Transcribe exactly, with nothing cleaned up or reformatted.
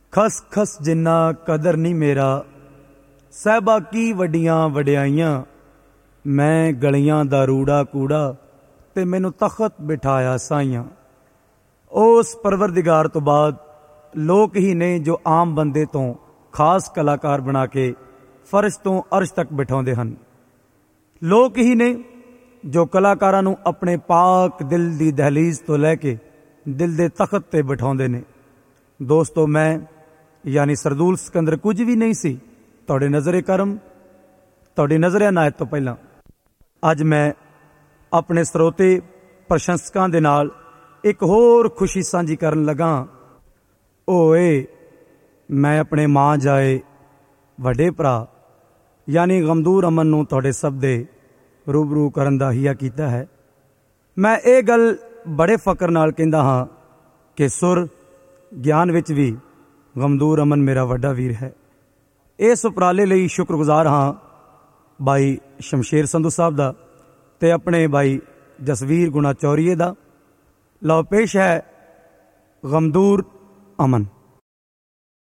खस खस जिन्ना कदर नहीं मेरा, सहबा की वड्डियां वड्याइयां। मैं गलियां दा रूड़ा कूड़ा ते मैनू तखत बिठाया साइयां। उस परवरदिगार तो बाद लोग ही ने जो आम बंदे तो खास कलाकार बना के फर्श तो अर्श तक बिठाउंदे हन। लोग ही ने जो कलाकारां नू अपने पाक दिल दी दहलीज तो लैके दिल दे तखत ते बिठाउंदे ने। दोस्तों, मैं यानी सरदूल सिकंदर कुछ भी नहीं सी। तुहाडे नज़रे करम, तुहाडी नज़र अनायत तो पहला अज मैं अपने ਸਰੋਤੇ प्रशंसकां दे नाल एक होर खुशी सांझी करन लगा। ओए मैं अपने मां जाए वड्डे भरा यानी गमदूर अमन नूं तुहाडे सब दे रूबरू करन दा हिया कीता है। मैं ये गल बड़े फकर नाल कहंदा हाँ कि सुर ज्ञान विच भी गमदूर अमन मेरा वड्डा वीर है। इस उपराले लई शुक्रगुजार हाँ भाई शमशेर संधू साहब दा ते अपने भाई जसवीर गुणा चौरीए दा। लो पेश है गमदूर अमन।